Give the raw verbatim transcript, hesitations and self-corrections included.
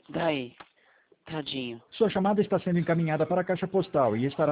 Daí, tadinho. Sua chamada está sendo encaminhada para a caixa postal e estará